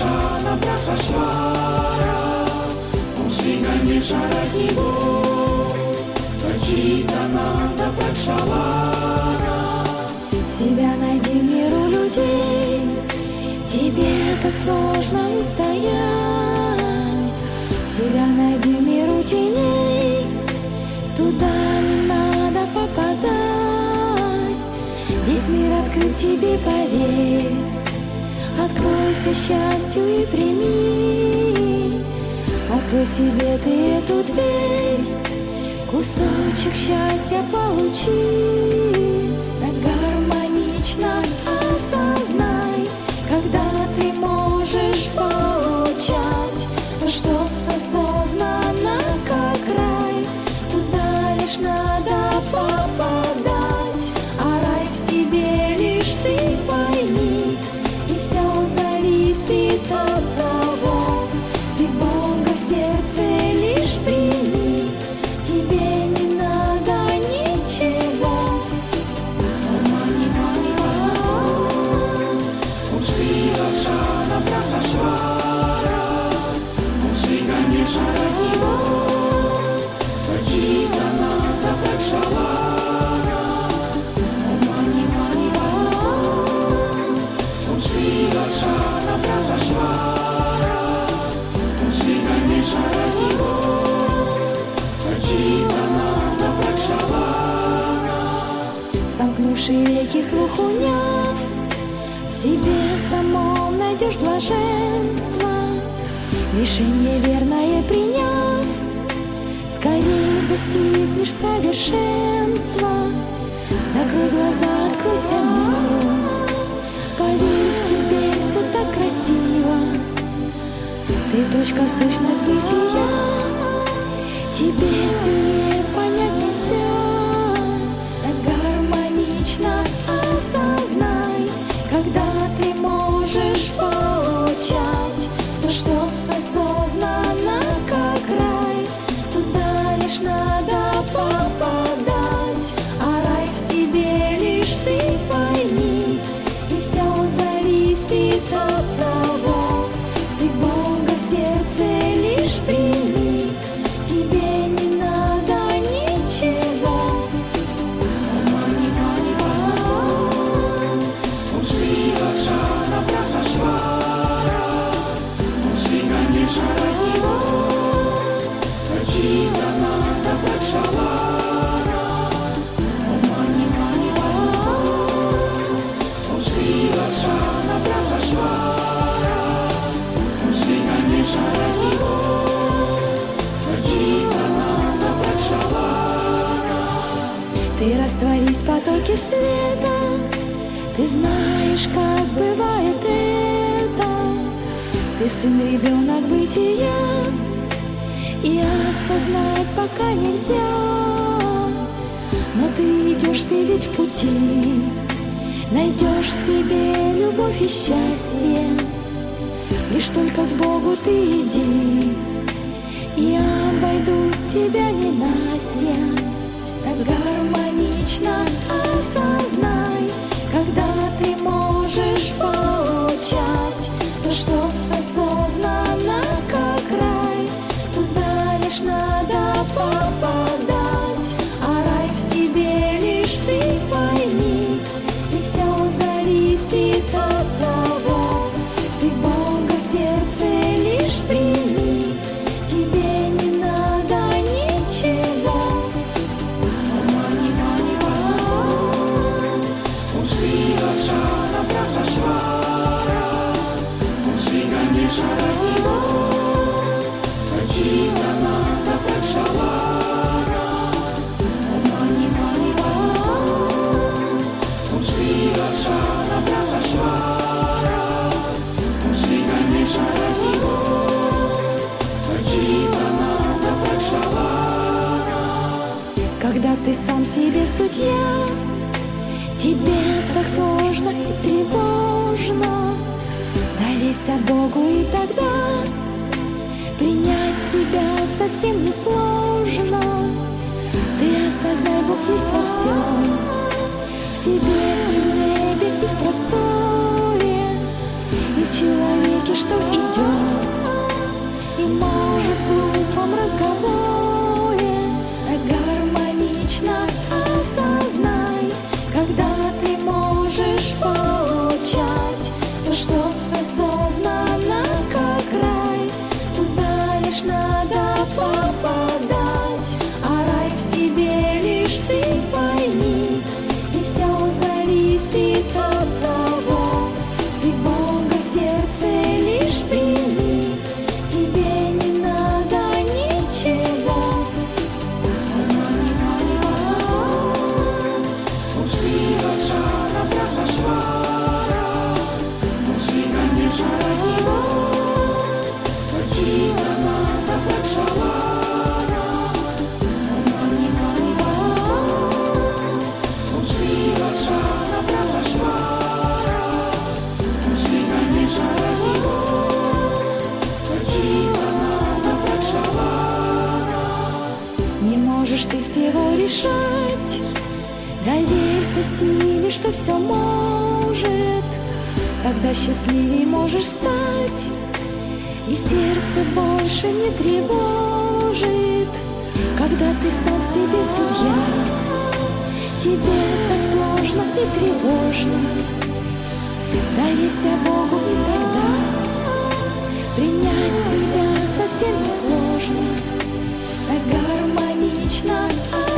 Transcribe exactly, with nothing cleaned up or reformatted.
Шана Брахашвара, Ом Шри Ганеша Радхиво, Сачитананда Пракшалара. Себя найди в миру людей, тебе так сложно устоять. Себя найди в миру теней, туда не надо попадать. Весь мир открыт тебе, поверь. Откройся счастью и прими. Открой себе ты эту дверь, кусочек счастья получи. Так гармонично осознай, когда ты можешь получать то, что осознанно как рай. Туда лишь надо попадать, а рай в тебе лишь ты пойми. И все зависит от того, ты Бога в сердце лишь прими. Тебе не надо ничего. Мани, мани, мани. Ом Шри Шана Брахашвара, Ом Шри Ганеша Радхиво, Сачитананда Пракшалара. Мани, мани, мани. Ом Шри Шана Брахашвара, Ом Шри Ганеша Радхиво, Сачитананда Пракшалара. Сомкнувший веки слух уняв, в себе самом найдешь блаженство. Решение верное приняв, скорее достигнешь совершенства. Закрой глаза, откройся миру, поверь, в тебе все так красиво. Ты точка, сущность бытия, тебе сильнее понять нельзя. Так гармонично осознай, когда ты можешь получать то, что осознанно как рай. Туда лишь надо попадать, а рай в тебе лишь ты пойми. И все зависит от того, ты Бога в сердце лишь прими. Тебе не надо ничего. Мани, мани, мани. Ом Шри Шана Брахашвара, Ом Шри Ганеша Радхиво, Сачитананда Пракшалара. Мани, мани, мани. Ом Шри Шана Брахашвара, Ом Шри Ганеша Радхиво, Сачитананда Пракшалара. Ты растворись в потоке света, ты знаешь, как бывает это. Ты сын, ребенок бытия, и осознать пока нельзя. Но ты идешь, ты ведь в пути, найдешь в себе любовь и счастье. Лишь только к Богу ты иди, и обойдут тебя ненастья. Так гармонично осознай, когда ты можешь получать то, что осознанно как рай. Туда лишь надо попадать, а рай в тебе лишь ты пойми. И все зависит от того, ты Бога в сердце лишь прими. Тебе не надо ничего. Мани, мани, мани. Ом Шри Шана Брахашвара, Ом Шри Ганеша Радхиво, Сачитананда Пракшалара. Мани, мани, мани. Ом Шри Шана Брахашвара, Ом Шри Ганеша Радхиво, Сачитананда Пракшалара. Когда ты сам себе судья, тебе так сложно и тревожно. Доверься Богу, и тогда принять себя совсем не сложно. Ты осознай, Бог есть во всем, в тебе, и в небе, и в просторе, и в человеке, слышишь, что идет, и может в глупом разговоре так гармонично осознай, когда ты можешь получать то, что осознанно как рай. Туда лишь надо попадать, а рай в тебе лишь ты пойми. И все зависит от того, ты Бога в сердце лишь прими. Тебе не надо ничего. Не можешь ты всего решать, доверься силе, что все может. Тогда счастливей можешь стать, и сердце больше не тревожит. Когда ты сам себе судья, тебе так сложно и тревожно. Доверься Богу, и тогда принять себя совсем несложно. Так гармонично